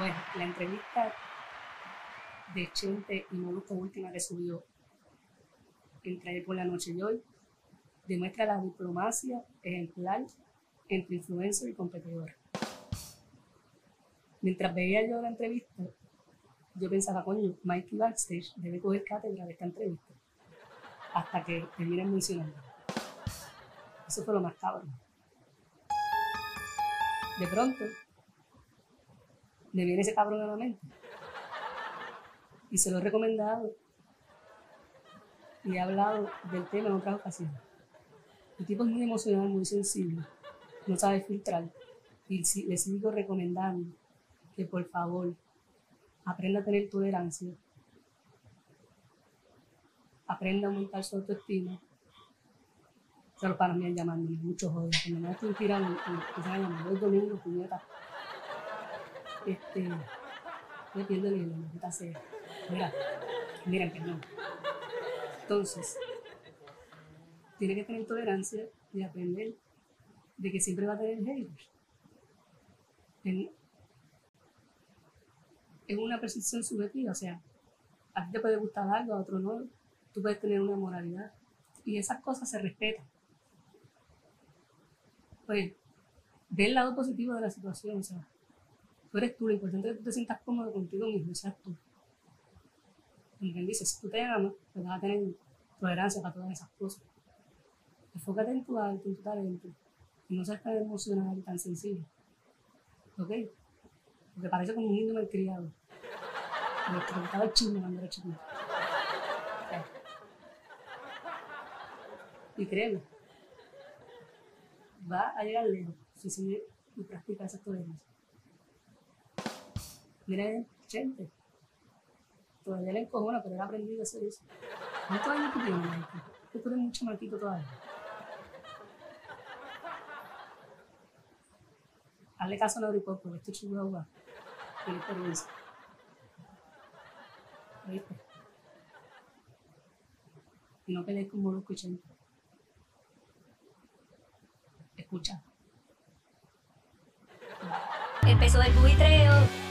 Bueno, la entrevista de Chente y Molusco última que subió entre ayer por la noche y hoy demuestra la diplomacia ejemplar entre influencer y competidor. Mientras veía yo la entrevista, yo pensaba, coño, Mikey Backstage debe coger cátedra de esta entrevista hasta que terminen mencionando. Eso fue lo más cabrón. De pronto, me viene ese cabrón a la mente y se lo he recomendado y he hablado del tema en otras ocasiones. El tipo es muy emocional, muy sensible, no sabe filtrar y le sigo recomendando que por favor aprenda a tener tolerancia, aprenda a montar su autoestima. Solo para mí llamándome, mucho joder, cuando me estoy tirando, los domingos, puñeta. Me pierdo el hilo, maldita sea. Miren, perdón. Entonces, tiene que tener tolerancia y aprender de que siempre va a tener haters. Es una percepción subjetiva, o sea, a ti te puede gustar algo, a otro no, tú puedes tener una moralidad y esas cosas se respetan. Pues, ve el lado positivo de la situación, o sea, tú eres tú, lo importante es que tú te sientas cómodo contigo mismo, seas tú. Como quien dice, si tú te amas, pues vas a tener tolerancia para todas esas cosas. Enfócate en tu arte, en tu talento, y no seas tan emocional y tan sensible. ¿Ok? Porque parece como un niño malcriado. Me preguntaba el chisme cuando era chiquito. Y créeme, va a llegar lejos si sigue y practica esas tolerancias. Mira, Chente, todavía le encojona, pero él ha aprendido a hacer eso. ¿Cuántos años tú tienes, Mikey? Tú eres un chamaquito todavía. Hazle caso a Neuripop, porque este chihuahua tiene experiencia. ¿Viste? Y no pelees con Molusco y Chente. Escucha. Empezó el buitreo.